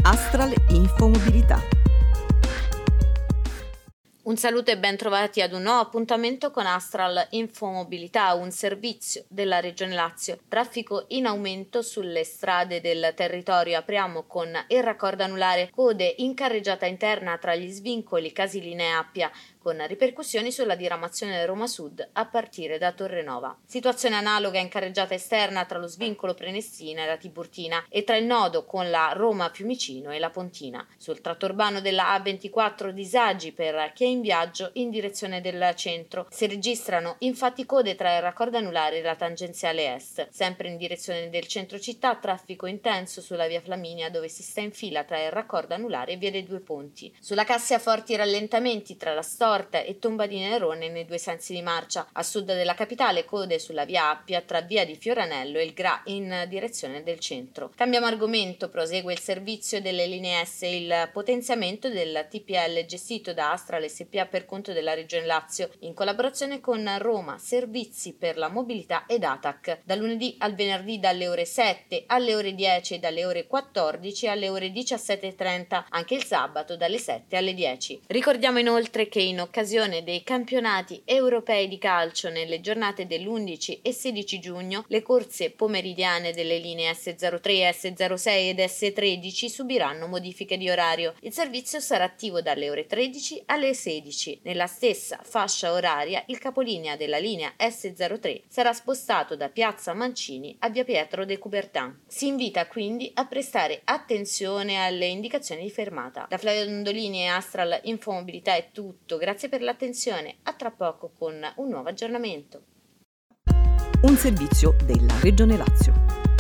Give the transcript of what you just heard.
Astral Infomobilità. Un saluto e ben trovati ad un nuovo appuntamento con Astral Infomobilità, un servizio della Regione Lazio. Traffico in aumento sulle strade del territorio. Apriamo con il raccordo anulare, code in carreggiata interna tra gli svincoli Casiline e Appia, con ripercussioni sulla diramazione Roma Sud a partire da Torrenova. Situazione analoga in carreggiata esterna tra lo svincolo Prenestina e la Tiburtina e tra il nodo con la Roma Fiumicino e la Pontina. Sul tratto urbano della A24 disagi per chi è in viaggio in direzione del centro. Si registrano infatti code tra il raccordo anulare e la tangenziale est. Sempre in direzione del centro città, traffico intenso sulla via Flaminia dove si sta in fila tra il raccordo anulare e via dei Due Ponti. Sulla Cassia forti rallentamenti tra la Storta e Tomba di Nerone nei due sensi di marcia. A sud della capitale code sulla via Appia tra via di Fioranello e il Gra in direzione del centro. Cambiamo argomento, prosegue il servizio delle linee S e il potenziamento del TPL gestito da Astral SpA per conto della Regione Lazio in collaborazione con Roma Servizi per la Mobilità ed ATAC. Da lunedì al venerdì dalle ore 7 alle ore 10 e dalle ore 14 alle ore 17:30, anche il sabato dalle 7 alle 10. Ricordiamo inoltre che in occasione dei campionati europei di calcio nelle giornate dell'11 e 16 giugno, le corse pomeridiane delle linee S03, S06 ed S13 subiranno modifiche di orario. Il servizio sarà attivo dalle ore 13 alle 16. Nella stessa fascia oraria, il capolinea della linea S03 sarà spostato da Piazza Mancini a via Pietro de Coubertin. Si invita quindi a prestare attenzione alle indicazioni di fermata. Da Flavio Dondolini e Astral Infomobilità è tutto. Grazie per l'attenzione, a tra poco con un nuovo aggiornamento. Un servizio della Regione Lazio.